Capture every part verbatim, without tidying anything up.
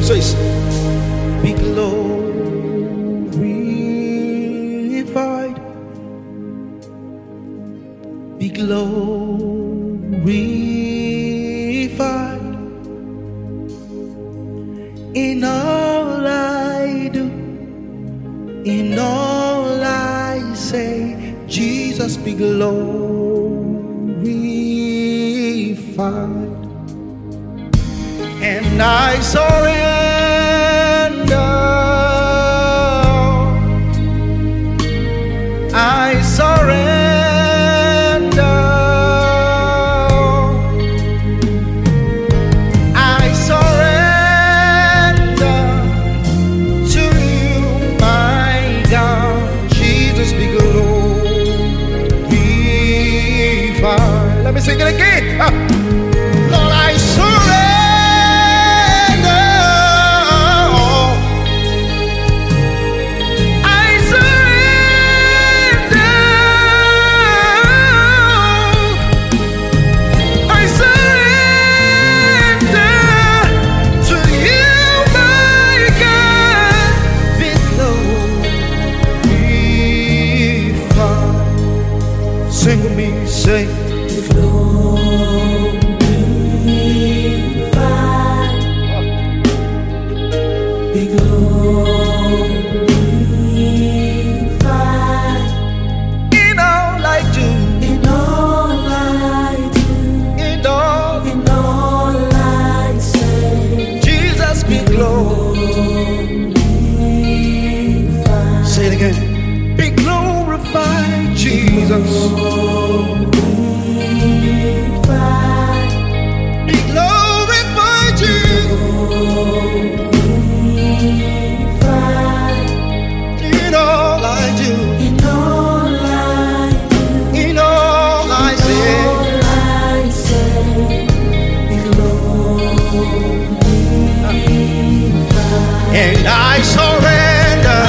says, be glorified, be glorified in all I do, in all I say. Jesus, be glorified. And I surrender, I surrender, I surrender to you, my God. Jesus, be glorified. Let me sing it again. Ah. Lord, I surrender. Sing with me, say, be glorified, be glorified in all I do, in all I do, in all, in all I say. Jesus, be glorified. Say it again. Be glorified, Jesus. Be glorified, Jesus. In all I do, in all I do, in all I say, be glorified. And I surrender.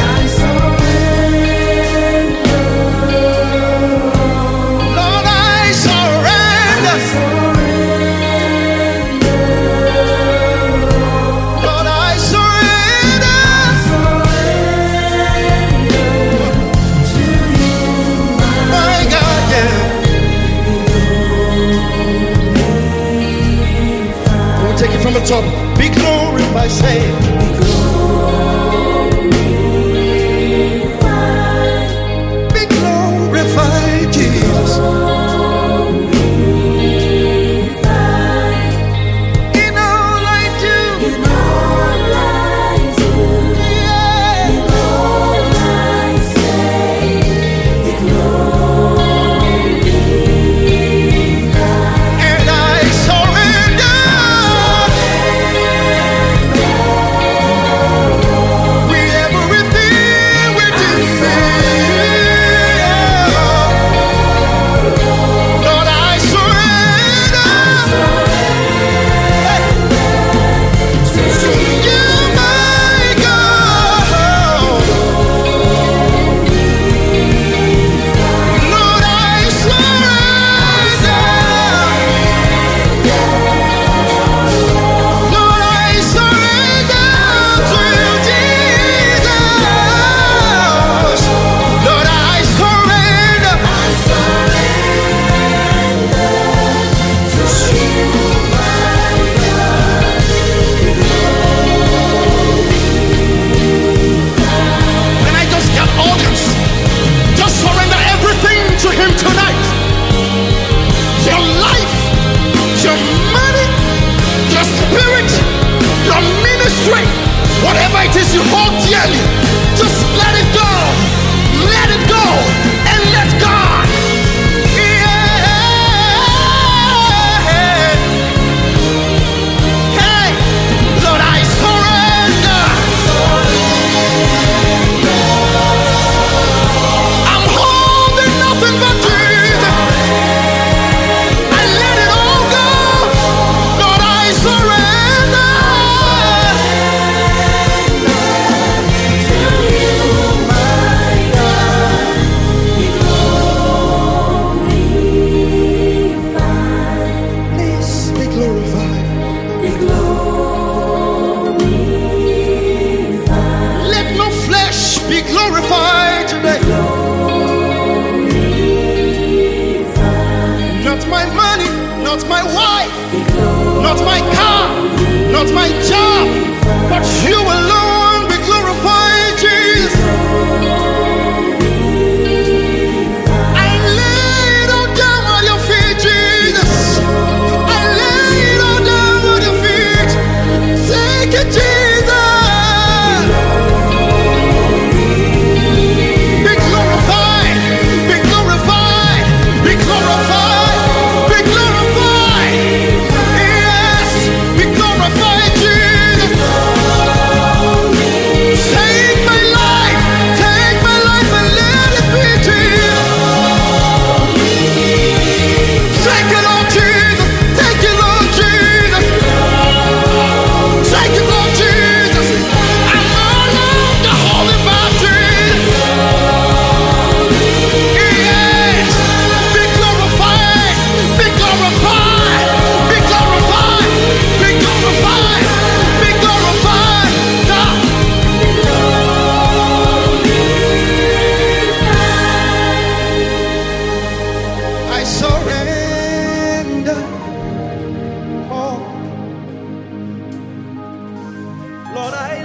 Take it from the top. Be glorified, say. Be glorified. Be glorified, Jesus. Glorified. In all I do. In all I do. Yeah. In all I say. Be glorified. And I surrender. Whatever it is you hold dearly, just let it go. Let it go and let God. Yeah. Hey, Lord, I surrender. I'm holding nothing but Jesus. I let it all go. Lord, I surrender. not my car, not my job, but you alone be glorified, Jesus. I lay it all down at your feet, Jesus. I lay it all down at your feet. Take it, Jesus. Be glorified, be glorified, be glorified, be glorified. Yes, be glorified, Jesus. Take my life, take my life and let it be, Jesus. Take it, Lord Jesus. Take it, Lord Jesus. Take it, Lord Jesus. I'm no longer holding back, Jesus. Yes, be glorified, be glorified, be glorified, be glorified, be glorified. God. I surrender. Oh, Lord, I